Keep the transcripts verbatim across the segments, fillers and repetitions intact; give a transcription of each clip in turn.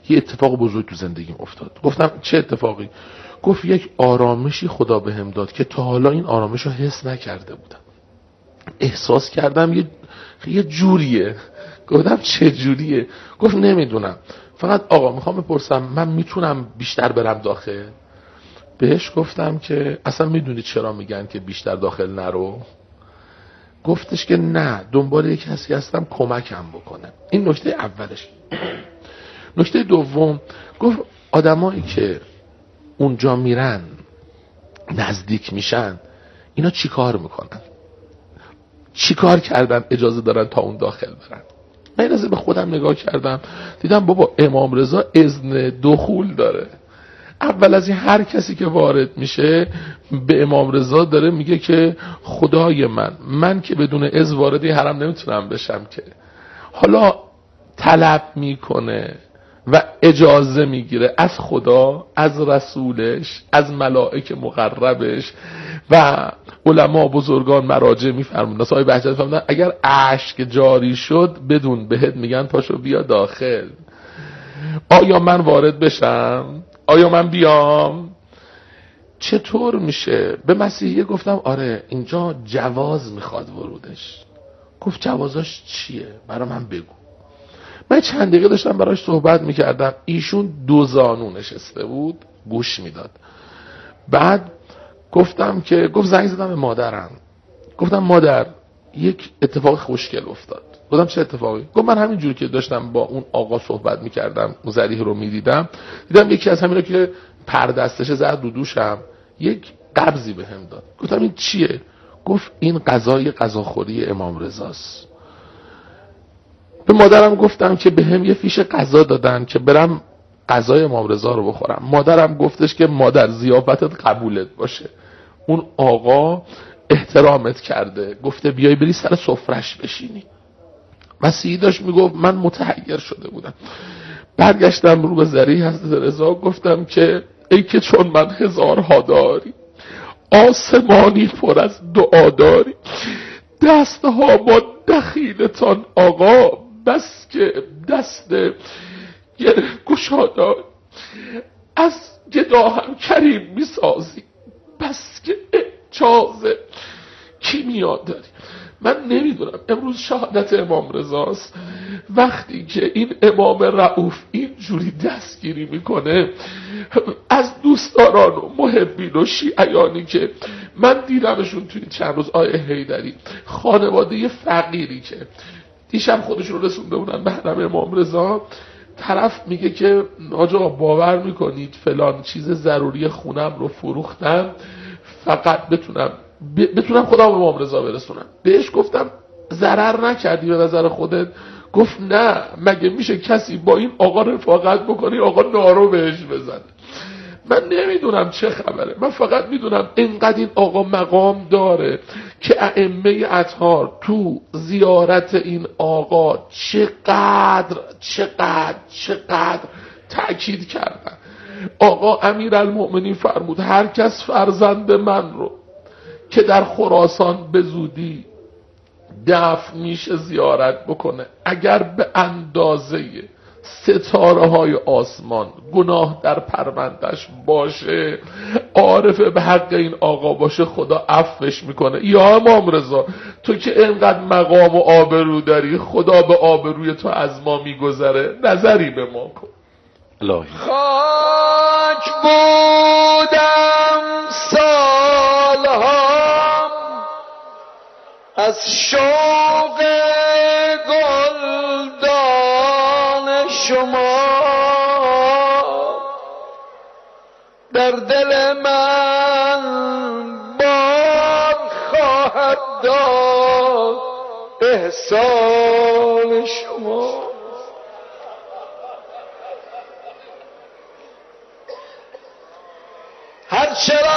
یه اتفاق بزرگ تو زندگیم افتاد. گفتم چه اتفاقی؟ گفت یک آرامشی خدا بهم داد که تا حالا این آرامش رو حس نکرده بودم. احساس کردم یه یه جوریه. گفتم چه جوریه؟ گفت نمیدونم، فقط آقا میخوام بپرسم من میتونم بیشتر برم داخل؟ بهش گفتم که اصلا میدونی چرا میگن که بیشتر داخل نرو؟ گفتش که نه، دنبال یک کسی هستم کمکم بکنه. این نکته اولش. نکته دوم، گفت آدمایی که اونجا میرن نزدیک میشن اینا چی کار میکنن؟ چی کار کردن اجازه دارن تا اون داخل برن؟ من این به خودم نگاه کردم، دیدم بابا امام رضا اذن دخول داره. اول از این هر کسی که وارد میشه به امام رضا داره میگه که خدای من من که بدون اذن وارد حرم نمیتونم بشم، که حالا طلب میکنه و اجازه میگیره از خدا، از رسولش، از ملائک مقربش و علما بزرگان مراجع میفرمودن. صاحب بهجت فرمودن اگر اشک جاری شد بدون بهت میگن پاشو بیا داخل. آیا من وارد بشم؟ آیا من بیام؟ چطور میشه؟ به مسیحیه گفتم آره اینجا جواز میخواد ورودش. گفت جوازاش چیه؟ برای من بگو. من چند دقیقه داشتم براش صحبت میکردم، ایشون دو زانو نشسته بود گوش میداد. بعد گفتم که گفت زنگ زدم به مادرم. گفتم مادر یک اتفاق خوشگل افتاد. گفتم چه اتفاقی؟ گفت من همینجوری که داشتم با اون آقا صحبت میکردم اون ذریح رو میدیدم، دیدم یکی از همینا که پردستش زد رو دوشم یک قبضی بهم داد. گفتم این چیه؟ گفت این غذای غذاخوری امام رضاست. به مادرم گفتم که به هم یه فیش غذا دادن که برم غذای امام رضا رو بخورم. مادرم گفتش که مادر ضیافتت قبولت باشه، اون آقا احترامت کرده، گفته بیای بری سر سفرش بشینی. مسیحی داشت میگفت، من متحیر شده بودم. برگشتم رو به ذریح حضرت رضا گفتم که ای که چون من هزارها داری، آسمانی پر از دعا داری، دستها با دخیلتان آقا بس که دست گشا داری، از گدا هم کریم میسازی بس که اعجاز کیمیا داری. من نمیدونم امروز شهادت امام رضاست، وقتی که این امام رؤوف اینجوری دستگیری میکنه از دوستداران و محبین و شیعیانی که من دیدمشون توی چند روز، آیه حیدری خانواده فقیری که دیشب خودشون رو رسونده بودن به حرم امام رضا، طرف میگه که آقا باور میکنید فلان چیز ضروری خونم رو فروختم فقط بتونم بتونم خدا به امام رضا برسونم. بهش گفتم ضرر نکردی به نظر خودت؟ گفت نه، مگه میشه کسی با این آقا رفاقت بکنی آقا نارو بهش بزنه؟ من نمیدونم چه خبره، من فقط میدونم اینقدر این آقا مقام داره که ائمه اطهار تو زیارت این آقا چقدر چقدر چقدر تأکید کردن. آقا امیرالمؤمنین فرمود هر کس فرزند من رو که در خراسان به زودی دفن میشه زیارت بکنه، اگر به اندازه ستاره های آسمان گناه در پروندش باشه، عارف به حق این آقا باشه، خدا عفوش میکنه. یا امام رضا تو که اینقدر مقام و آبرو داری، خدا به آبروی تو از ما میگذره، نظری به ما کن. الهی خاک بودم سالها از شوق گلدان شما، در دل من بار خواهد داد احسان شما. هر چرا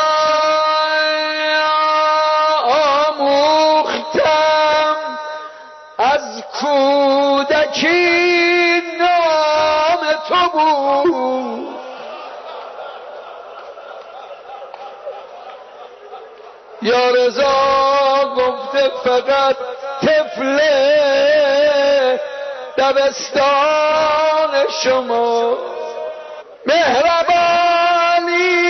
آموختم از کودکی نام تو بود، یا رضا گفته فقط طفل دبستان شما. مهربانی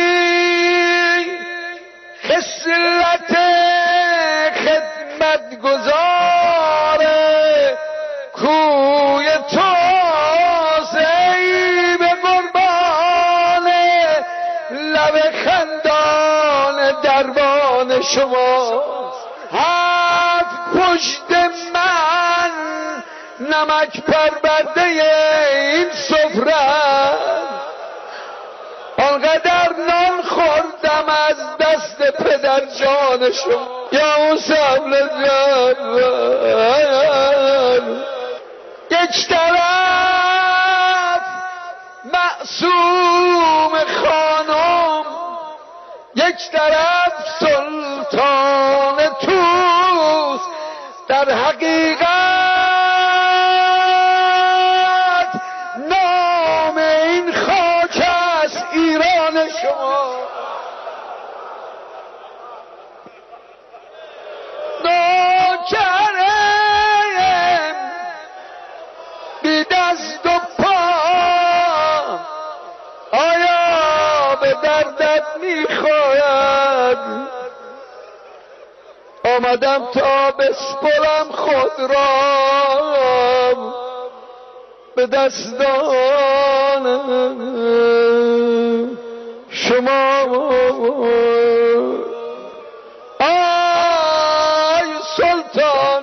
خصلت خدمتگزاره کوی توست ای به قربان لب خندان دربان شما. هفت پشت من نمک پرورده این سفره، آنقدر نان خوردم از دست پدر جان شما. یا اون سبل جبل یک طرف معصوم خانم، یک طرف سلطان توست. در حقیقت نام این خاک است ایران شما. نوکرم بی دست و پا، آیا به دردت میخواید؟ آمدم تا بسپرم خود را به دستان شما. آی سلطان،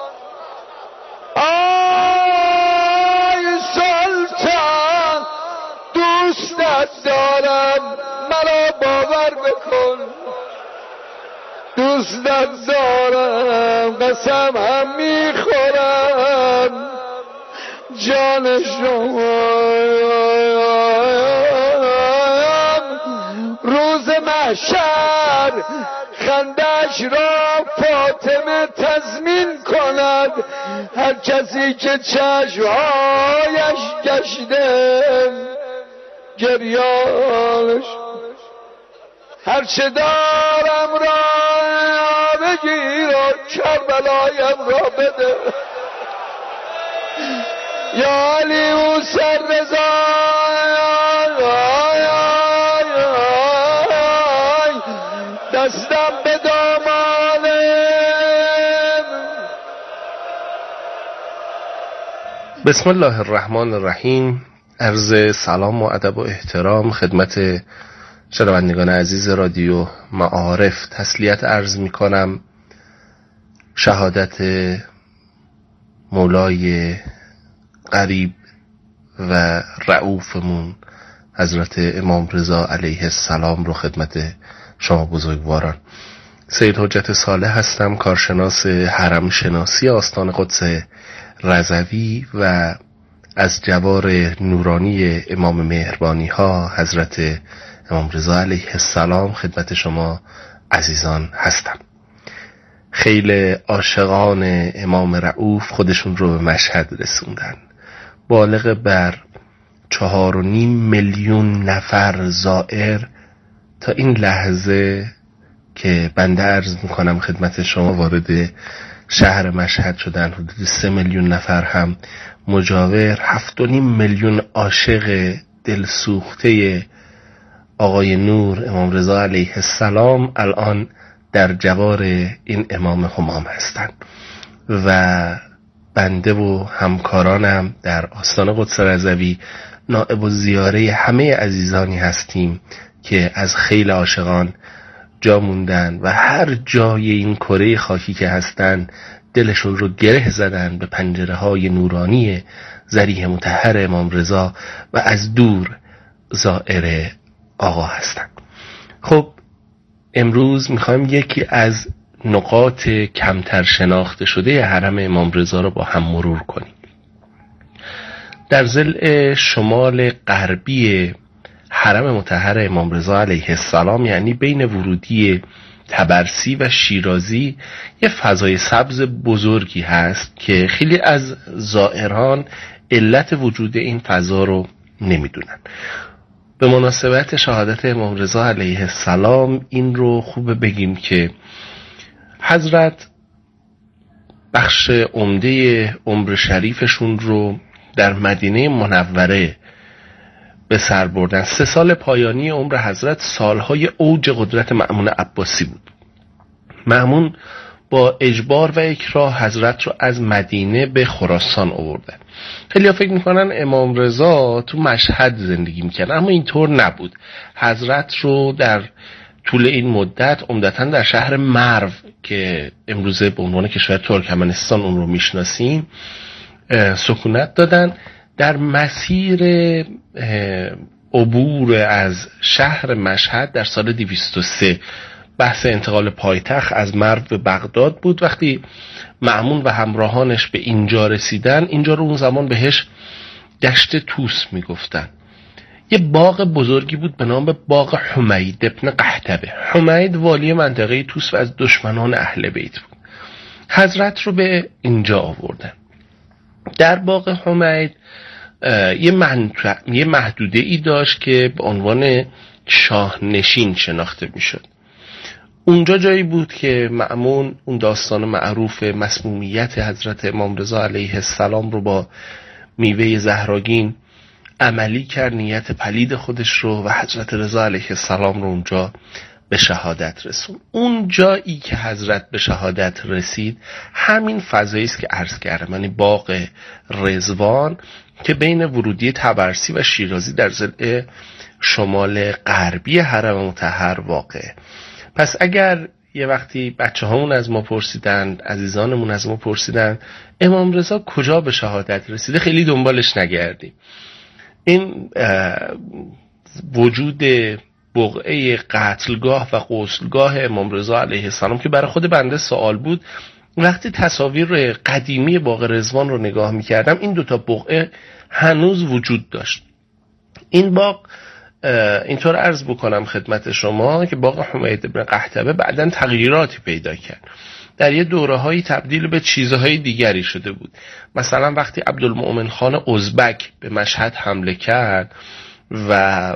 آی سلطان، دوستت دارم مرا باور بکن. دوستت دارم قسم هم میخورم جان شما. روز محشر خندش را فاطمه تضمین کند. هر کسی که چشمهایش گشته گریانش. هر چه دارم را بگیر و کربلایم را بده. یا علی او سر رضا دستم به دامانم. بسم الله الرحمن الرحیم. عرض سلام و ادب و احترام خدمت شنوندگان عزیز رادیو معارف تسلیت عرض می کنم. شهادت مولای قریب و رؤوفمون حضرت امام رضا علیه السلام رو خدمت شما بزرگواران. سید حجت صالح هستم، کارشناس حرم شناسی آستان قدس رضوی و از جوار نورانی امام مهربانی ها حضرت امام رضا علیه السلام خدمت شما عزیزان هستم. خیلی عاشقان امام رؤوف خودشون رو به مشهد رسوندن. بالغ بر چهار و نیم میلیون نفر زائر تا این لحظه که بنده عرض میکنم خدمت شما وارد شهر مشهد شدن. حدود سه میلیون نفر هم مجاور. هفت و نیم میلیون عاشق دلسوخته آقای نور امام رضا علیه السلام الان در جوار این امام همام هستند و بنده و همکارانم در آستان قدس رضوی نائب الزیاره همه عزیزانی هستیم که از خیل عاشقان جا موندن و هر جای این کره خاکی که هستن دلشون رو گره زدن به پنجره های نورانی ذریح مطهر امام رضا و از دور زائر آقا هستن. خب امروز میخوایم یکی از نقاط کمتر شناخته شده حرم امام رضا رو با هم مرور کنیم. در ضلع شمال غربی حرم مطهر امام رضا علیه السلام، یعنی بین ورودی طبرسی و شیرازی، یه فضای سبز بزرگی هست که خیلی از زائران علت وجود این فضا رو نمیدونن. به مناسبت شهادت امام رضا علیه السلام این رو خوبه بگیم که حضرت بخش عمده عمر شریفشون رو در مدینه منوره به سر بردن. سه سال پایانی عمر حضرت سالهای اوج قدرت مأمون عباسی بود. مأمون با اجبار و اکراه حضرت رو از مدینه به خراسان آوردن. خیلی ها فکر میکنن امام رضا تو مشهد زندگی میکنن، اما اینطور نبود. حضرت رو در طول این مدت عمدتاً در شهر مرو که امروزه به عنوان کشور ترکمنستان اون رو میشناسیم سکونت دادن. در مسیر عبور از شهر مشهد در سال دویست و سه بحث انتقال پایتخت از مرو به بغداد بود. وقتی مأمون و همراهانش به اینجا رسیدن، اینجا رو اون زمان بهش دشت توس میگفتن. یه باغ بزرگی بود به نام باغ حمید ابن قحطبه. حمید والی منطقه توس و از دشمنان اهل بیت بود. حضرت رو به اینجا آوردن. در باغ حمید یه, یه محدوده ای داشت که به عنوان شاهنشین شناخته میشد. اونجا جایی بود که مأمون اون داستان معروف مسمومیت حضرت امام رضا علیه السلام رو با میوه زهراگین عملی کرد، نیت پلید خودش رو و حضرت رضا علیه السلام رو اونجا به شهادت رسون. اون جایی که حضرت به شهادت رسید همین فضایی است که عرض کردم، یعنی باغ رضوان که بین ورودی طبرسی و شیرازی در ضلع شمال غربی حرم مطهر واقعه. پس اگر یه وقتی بچه هامون از ما پرسیدن، عزیزانمون از ما پرسیدن امام رضا کجا به شهادت رسیده، خیلی دنبالش نگردیم. این وجود بقعه قتلگاه و غسلگاه امام رضا علیه السلام که برای خود بنده سوال بود، وقتی تصاویر قدیمی باغ رضوان رو نگاه می‌کردم این دوتا بقعه هنوز وجود داشت. این باغ اینطور عرض بکنم خدمت شما که باغ حمید ابن قحطبه بعداً تغییراتی پیدا کرد. در یه دوره‌هایی تبدیل به چیزهای دیگری شده بود. مثلا وقتی عبدالمؤمن خان ازبک به مشهد حمله کرد و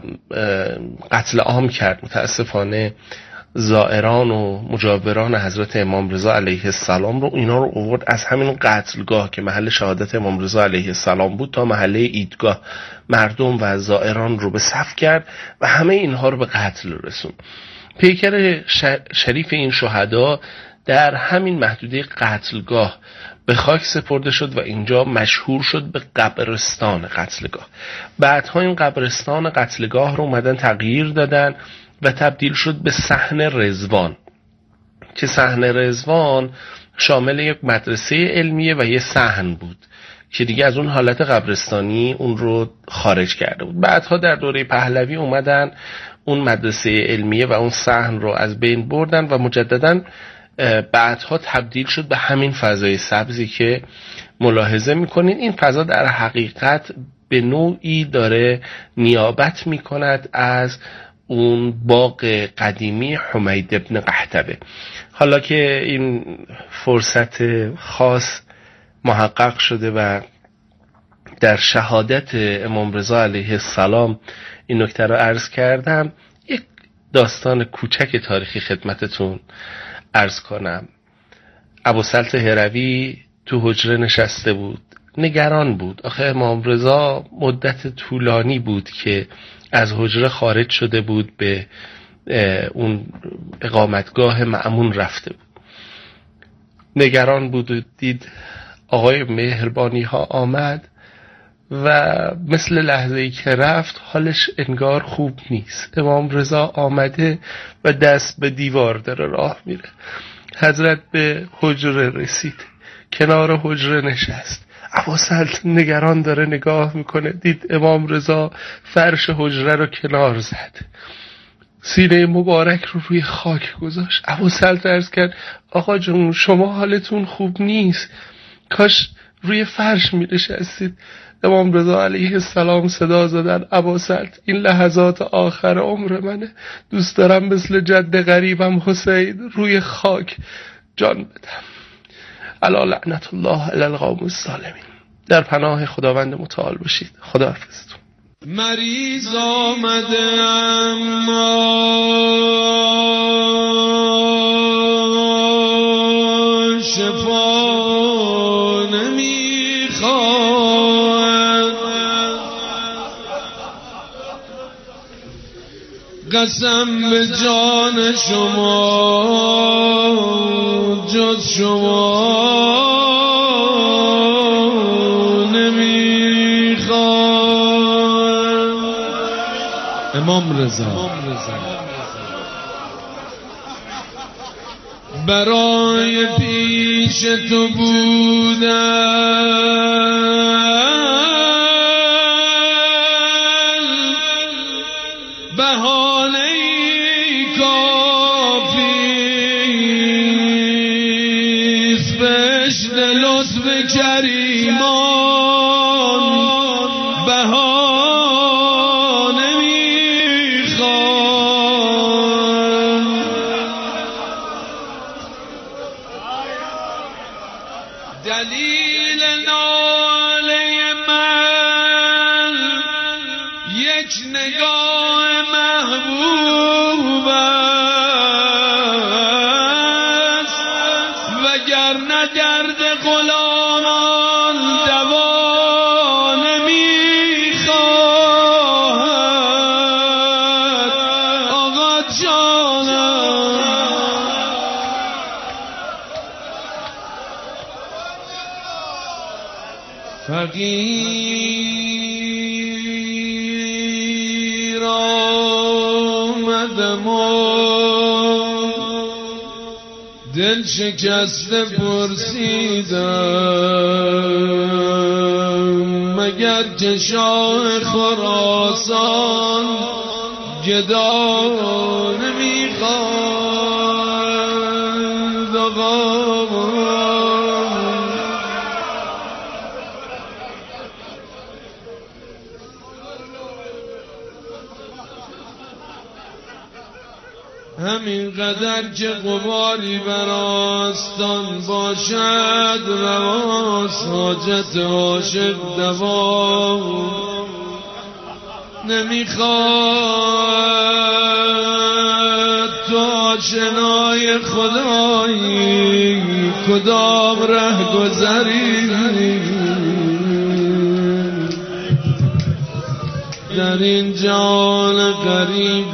قتل عام کرد، متاسفانه زائران و مجاوران حضرت امام رضا علیه السلام رو اینا رو آورد از همین قتلگاه که محل شهادت امام رضا علیه السلام بود تا محله عیدگاه، مردم و زائران رو به صف کرد و همه اینها رو به قتل رسوند. پیکر شریف این شهدا در همین محدوده قتلگاه به خاک سپرده شد و اینجا مشهور شد به قبرستان قتلگاه. بعدها این قبرستان قتلگاه رو اومدن تغییر دادن و تبدیل شد به صحن رضوان که صحن رضوان شامل یک مدرسه علمیه و یه صحن بود که دیگه از اون حالت قبرستانی اون رو خارج کرده بود. بعدها در دوره پهلوی اومدن اون مدرسه علمیه و اون صحن رو از بین بردن و مجدداً بعدها تبدیل شد به همین فضای سبزی که ملاحظه میکنین. این فضا در حقیقت به نوعی داره نیابت میکند از اون باغ قدیمی حمید ابن قحطبه. حالا که این فرصت خاص محقق شده و در شهادت امام رضا علیه السلام این نکته رو عرض کردم، یک داستان کوچک تاریخی خدمتتون عرض کنم. ابوسلط هروی تو حجره نشسته بود، نگران بود. آخه امام رضا مدت طولانی بود که از حجره خارج شده بود، به اون اقامتگاه مأمون رفته بود. نگران بود و دید آقای مهربانی ها آمد و مثل لحظه‌ای که رفت حالش انگار خوب نیست. امام رضا آمده و دست به دیوار داره راه میره. حضرت به حجره رسید، کنار حجره نشست. ابوسلط نگران داره نگاه میکنه، دید امام رضا فرش حجره رو کنار زد، سینه مبارک رو روی خاک گذاشت. ابوسلط عرض کرد آقا جون شما حالتون خوب نیست، کاش روی فرش می‌نشستید. امام رضا علیه السلام صدا زدن ابوسلط این لحظات آخر عمر منه، دوست دارم مثل جد غریبم حسین روی خاک جان بدم. الا لعنت الله علی القوم الظالمین. در پناه خداوند متعال باشید. خداحافظتون. مریض آمده اما شفا قسم به جان شما جز شما نمیخوام. امام رضا برای پیش تو بودن بهانه کافیست، بشن لطف کریمان بهانه میخوام. دلیل ناله من یک نگاه محبوب است، وگرنه درد غلامان دوا نمیخواهد. آقا جانم فقیر آمدم و دل شکسته پرسیدم، مگر که شاه خراسان گدا نمیخواند. آقا همین قدر که غباری بر آستان باشد رواست، حاجت عاشق دوا نمیخواد. تو آشنای خدایی کدام ره گذری در این جان غریب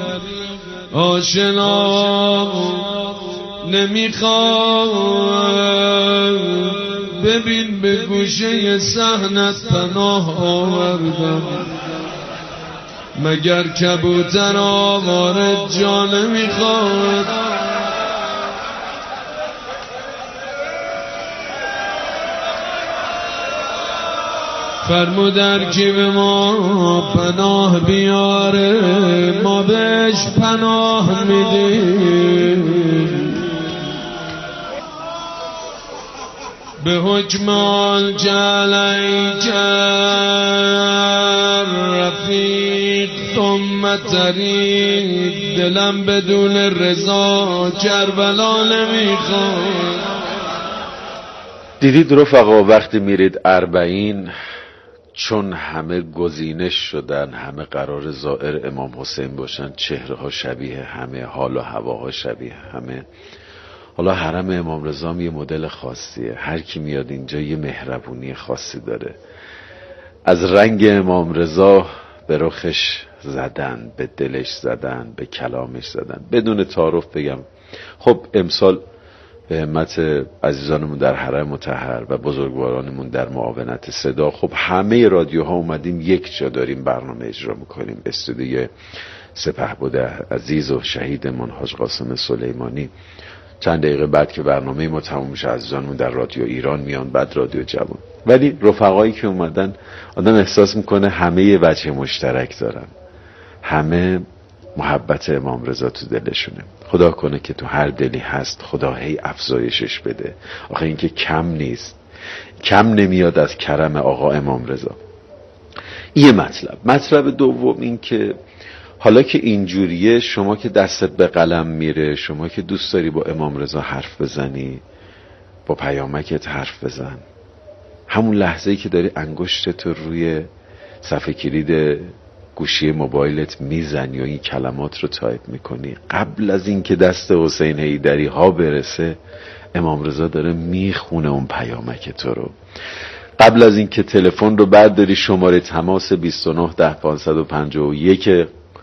آشنا نمیخوام. ببین به گوشه صحنت پناه آوردم، مگر کبوتر آواره جا نمیخواد. فرمودن که به ما پناه بیاره، ما بهش پناه میدیم. به حکم آن جلیک رفیق ثم طریق، دلم بدون رضا کربلا نمیخواد. دیدید رفقا وقتی میرید اربعین، چون همه گزینش شدن، همه قرار زائر امام حسین باشن، چهره ها شبیه همه، حال و هواها شبیه همه. حالا حرم امام رضا یه مدل خاصیه، هر کی میاد اینجا یه مهربونی خاصی داره. از رنگ امام رضا به رخش زدن، به دلش زدن، به کلامش زدن. بدون تعارف بگم خب امسال به همت عزیزانمون در حرم مطهر و بزرگوارانمون در معاونت صدا، خب همه رادیوها اومدیم یک جا داریم برنامه اجرا میکنیم. استودیو سپهبد عزیز و شهیدمون حاج قاسم سلیمانی. چند دقیقه بعد که برنامه ما تموم میشه عزیزانمون در رادیو ایران میان، بعد رادیو جوان. ولی رفقایی که اومدن آدم احساس میکنه همه یه وجه مشترک دارن، همه محبت امام رضا تو دلشونه. خدا کنه که تو هر دلی هست خدا هی افزایشش بده. آخه این که کم نیست، کم نمیاد از کرم آقا امام رضا. یه مطلب مطلب دوم این که حالا که اینجوریه، شما که دستت به قلم میره، شما که دوست داری با امام رضا حرف بزنی، با پیامکت حرف بزن. همون لحظه‌ای که داری انگشتت رو روی صفحه کلید گوشی موبایلت میزنی و این کلمات رو تایپ میکنی، قبل از این که دست حسین حیدری ها برسه امام رضا داره میخونه اون پیامک تو رو. قبل از این که تلفن رو برداری شماره تماس بیست و نه ده پانصد و پنجاه و یک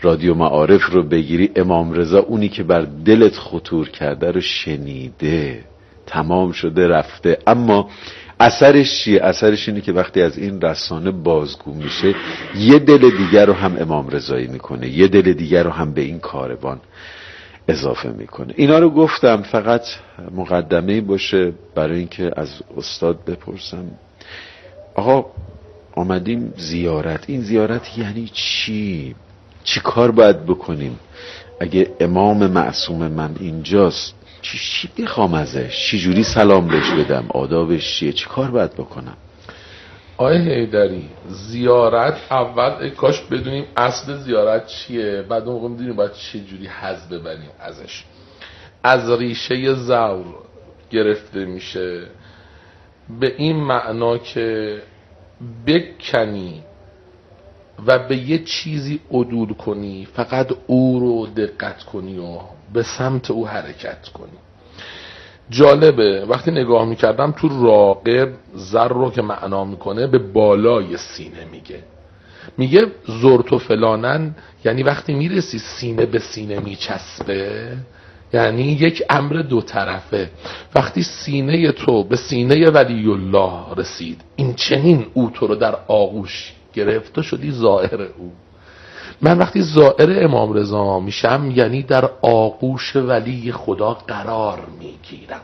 رادیو معارف رو بگیری، امام رضا اونی که بر دلت خطور کرده رو شنیده، تمام شده رفته. اما اثرش چیه؟ اثرش اینه که وقتی از این رسانه بازگو میشه یه دل دیگر رو هم امام رضایی میکنه، یه دل دیگر رو هم به این کاروان اضافه میکنه. اینا رو گفتم فقط مقدمه‌ای باشه برای اینکه از استاد بپرسم آقا آمدیم زیارت، این زیارت یعنی چی؟ چی کار باید بکنیم؟ اگه امام معصوم من اینجاست چی چی بخوام ازش؟ چی جوری سلام بهش بدم؟ آدابش چیه؟ چی کار باید بکنم؟ آقای حیدری، زیارت اول کاش بدونیم اصل زیارت چیه، بعد اون موقع میدونیم باید چه جوری حظ ببریم ازش. از ریشه زور گرفته میشه به این معنا که بکنی و به یه چیزی عدول کنی، فقط او رو دقت کنی و به سمت او حرکت کنی. جالبه وقتی نگاه میکردم تو راغب زر رو که معنا میکنه به بالای سینه میگه، میگه زرتو فلانن، یعنی وقتی میرسی سینه به سینه میچسبه، یعنی یک امر دو طرفه. وقتی سینه تو به سینه ولی الله رسید، این چنین او تو رو در آغوش گرفته، شدی زائر او. من وقتی زائر امام رضا میشم یعنی در آغوش ولی خدا قرار میگیرم.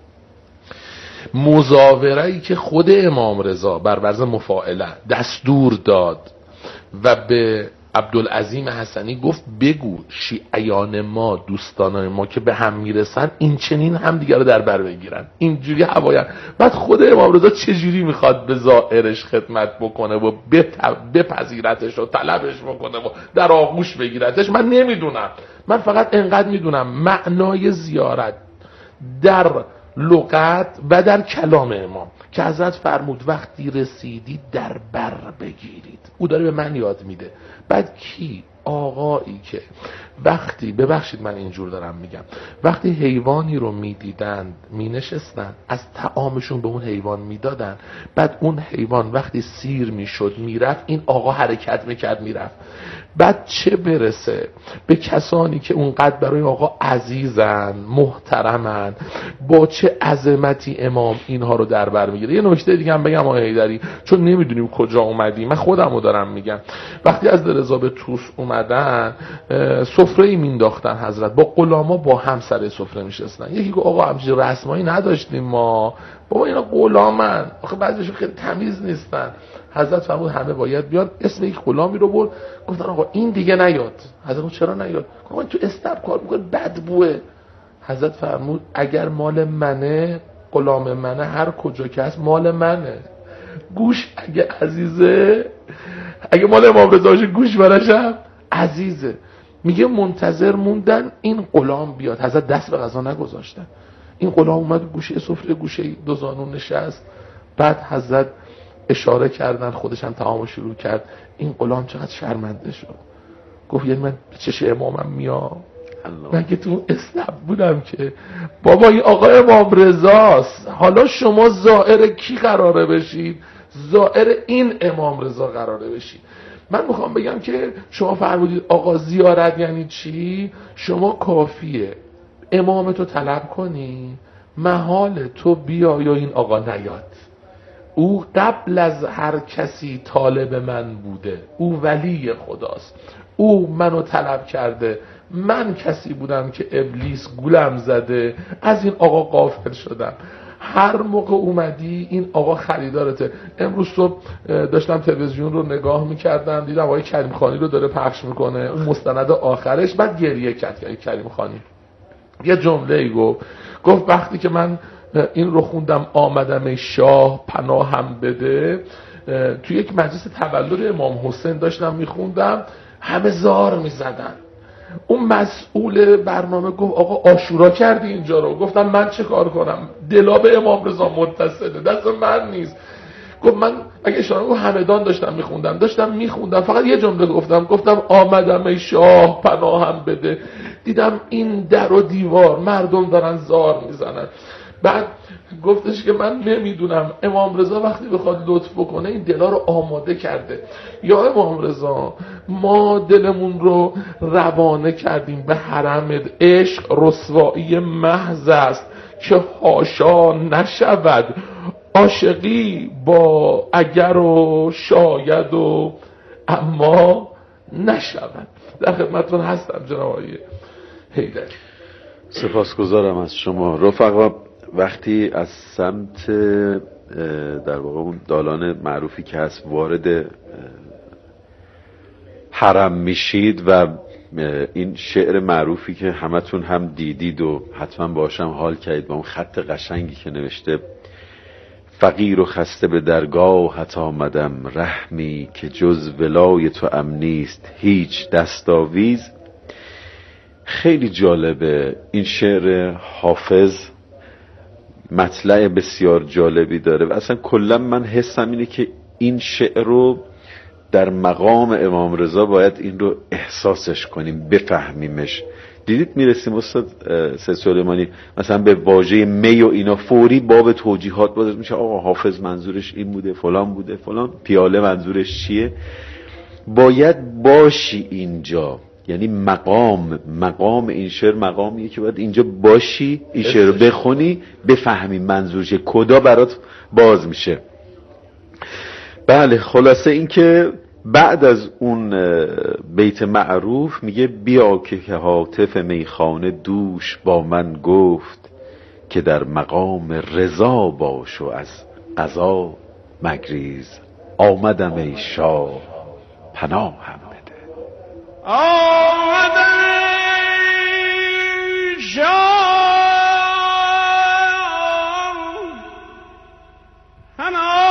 مزاوره‌ای که خود امام رضا بر وزن مفاعله دستور داد و به عبدالعظیم حسنی گفت بگو شیعیان ما، دوستان ما که به هم میرسن این چنین هم دیگر رو در بر بگیرن، اینجوری هواین. بعد خود امام رضا چجوری میخواد به زائرش خدمت بکنه و بپذیرتش و طلبش بکنه و در آغوش بگیرتش؟ من نمیدونم، من فقط انقدر میدونم معنای زیارت در لغت و در کلام امام که حضرت فرمود وقتی رسیدی در بر بگیرید. او داره به من یاد میده. بعد کی؟ آقایی که وقتی، ببخشید من اینجور دارم میگم، وقتی حیوانی رو میدیدند مینشستن، از طعامشون به اون حیوان میدادن، بعد اون حیوان وقتی سیر میشد میرفت، این آقا حرکت میکرد میرفت. بعد چه برسه به کسانی که اونقدر برای آقا عزیزن، محترمن، با چه عظمتی امام اینها رو در بر میگیره. یه نکته دیگه هم بگم آقای حیدری، چون نمیدونیم کجا اومدیم، من خودم رو دارم میگم. وقتی از رضا به طوس اومدن سفره ای مینداختن حضرت، با غلاما با هم سر سفره میشستن. یکی گفت آقا همچین رسمایی نداشتیم ما، بابا اینا غلامن، آخه بعضیشون خیلی تمیز نیستن. حضرت فرمود همه باید بیان، اسم یک غلامی رو برد، گفتن آقا این دیگه نیاد. حضرت گفت چرا نیاد؟ آقا تو استاب کار میکنه بدبوه. حضرت فرمود اگر مال منه، غلام منه، هر کجا که هست مال منه. گوش اگه عزیزه، اگه مال امام رضا باشه گوش برشم عزیزه. میگه منتظر موندن این غلام بیاد. حضرت دست به غذا نگذاشتن. این غلام اومد گوشه سفره، گوشه دو زانو نشست. بعد حضرت اشاره کردن، خودش هم طعامو شروع کرد. این غلام چقدر شرمنده شد، گفت یعنی من چش امامم میام؟ من که تو اسنپ بودم که بابا این آقا امام رضاست، حالا شما زائر کی قراره بشید؟ زائر این امام رضا قراره بشید. من میخوام بگم که شما فرمودید آقا زیارت یعنی چی؟ شما کافیه امام تو طلب کنی، محال تو بیا یا این آقا نیاد. او قبل از هر کسی طالب من بوده، او ولی خداست، او منو طلب کرده. من کسی بودم که ابلیس گولم زده، از این آقا غافل شدم. هر موقع اومدی این آقا خریدارته. امروز صبح داشتم تلویزیون رو نگاه میکردم، دیدم آقای کریم خانی رو داره پخش میکنه، اون مستند آخرش. بعد گریه کرد کریم خانی، یه جمله ای گفت گفت وقتی که من این رو خوندم آمدم ای شاه پناهم بده، تو یک مجلس تولد امام حسین داشتم میخوندم، همه زار میزدن. اون مسئول برنامه گفت آقا عاشورا کردی اینجا رو. گفتم من چه کار کنم؟ دلاب امام رضا متصله، دست من نیست. گفت من اگه اشاره گفت همدان داشتم میخوندم داشتم میخوندم فقط یه جمله گفتم گفتم آمدم ای شاه پناهم بده. دیدم این در و دیوار مردم دارن زار میزنن. بعد گفتش که من نمیدونم امام رضا وقتی بخواد لطف بکنه این دلا رو آماده کرده. یا امام رضا ما دلمون رو روانه کردیم به حرمت، عشق رسوایی محض است که حاشا نشود عاشقی با اگر و شاید و اما نشود. در خدمتتون هستم جناب آقای حیدری. سپاسگزارم از شما رفقا. وقتی از سمت در واقع اون دالان معروفی که هست وارد حرم میشید و این شعر معروفی که همتون هم دیدید و حتما باشم حال کردید با اون خط قشنگی که نوشته فقیر و خسته به درگاهت آمدم رحمی که جز ولای تو امنیست هیچ دستاویز. خیلی جالبه این شعر حافظ، مطلع بسیار جالبی داره و اصلا کلا من حسم اینه که این شعر رو در مقام امام رضا باید این رو احساسش کنیم، بفهمیمش. دیدید میرسیم استاد سید سلیمانی مثلا به واژه می و اینا فوری باب توجیهات باز میشه، آقا حافظ منظورش این بوده فلان بوده فلان، پیاله منظورش چیه. باید باشی اینجا، یعنی مقام مقام این شعر مقامیه که باید اینجا باشی، این شعر رو بخونی بفهمی منظورش کدا برات باز میشه. بله خلاصه این که بعد از اون بیت معروف میگه بیا که هاتف میخانه دوش با من گفت که در مقام رضا باش و از قضا مگریز آمدم ای شاه پناهم بده. آمدم ای شاه پناهم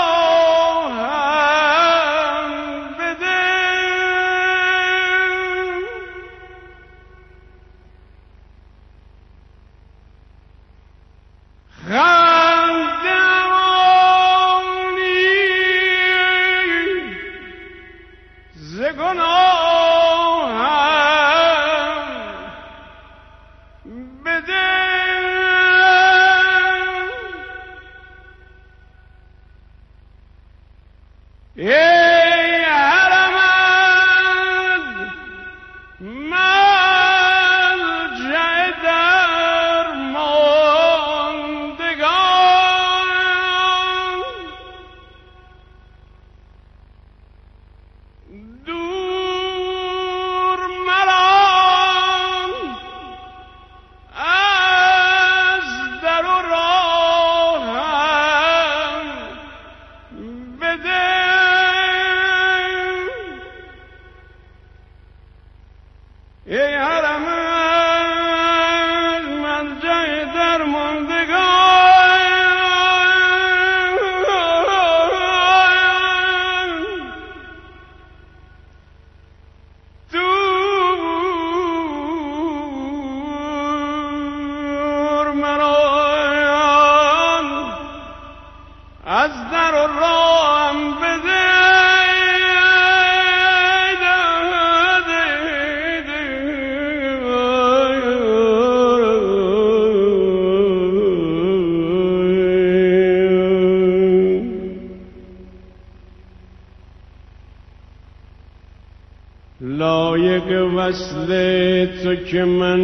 لایق وصل تو که من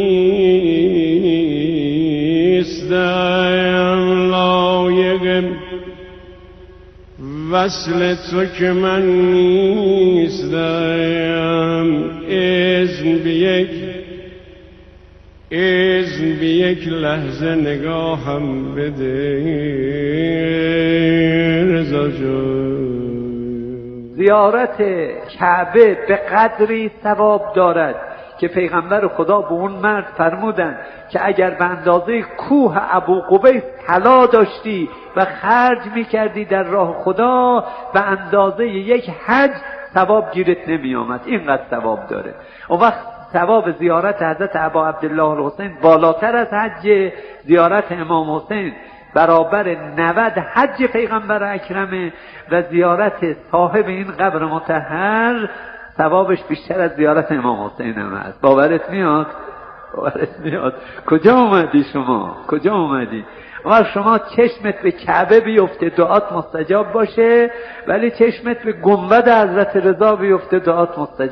نیستم، لایق وصل تو که من نیستم، اذن به یک اذن به یک لحظه نگاهم بده رضا جان. زیارت کعبه به قدری ثواب دارد که پیغمبر خدا به اون مرد فرمودند که اگر به اندازه کوه ابو قبیس طلا داشتی و خرج میکردی در راه خدا به اندازه یک حج ثواب گیرت نمی آمد، اینقدر ثواب داره. اون وقت ثواب زیارت حضرت ابا عبدالله الحسین بالاتر از حج زیارت امام حسین، برابر نود حج پیغمبر اکرمه و زیارت صاحب این قبر مطهر ثوابش بیشتر از زیارت امام حسین هم هست. باورت میاد؟ باورت میاد؟ کجا اومدی شما؟ کجا اومدی؟ و شما چشمت به کعبه بیفته دعات مستجاب باشه، ولی چشمت به گنبد حضرت رضا بیفته دعات مستجاب